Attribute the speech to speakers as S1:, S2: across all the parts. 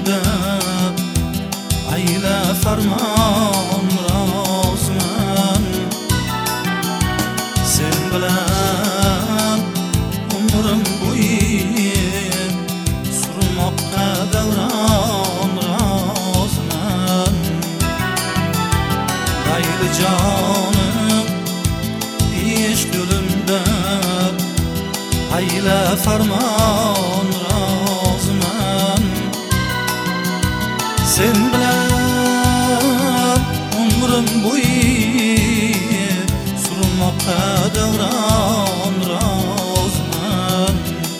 S1: gülümde ayle farman rozman. Sen bilen umrim bo'yi surmoqqa davron rozman. Ayli jonim ish gülümde ayle farman rozman. Sen bilen umrim bo'yi surmoqqa davron rozman.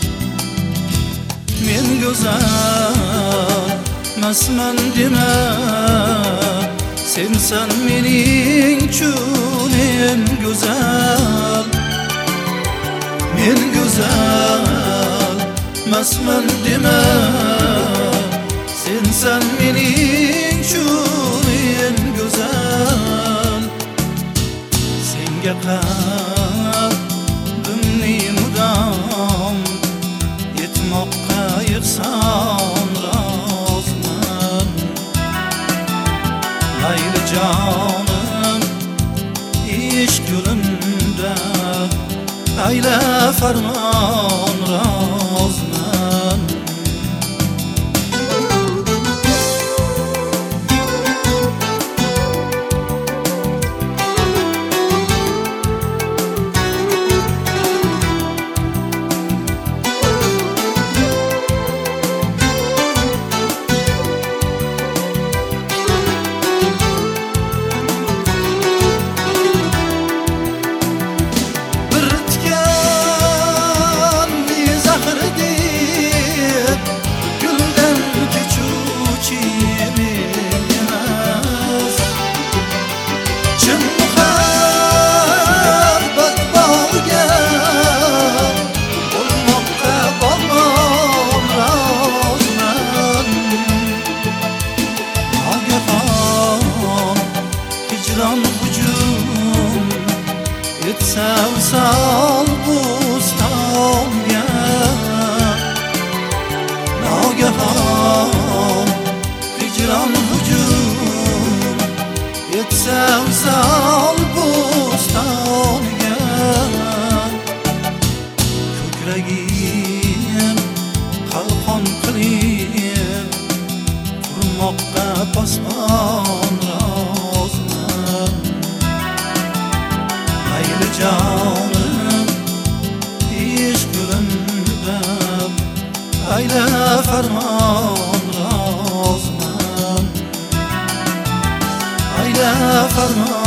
S1: Men go'zal masman dema, sensan mening uchun en go'zal. Men go'zal masman dema, sensan mening uchun en go'zal. Senga qalbimni mudom yetmoqqa yig'sam rozman. Mayli jonim ish yo'limda ayla farmon rozman. Hücum etsem sal bustonga, nogahon hicran hücum etsem sal bustonga. Ko'kragim qalqon qilib turmoqqa posmon rozman. Mayli jonim ish gulümde ayla farmon rozman. Ayla farmon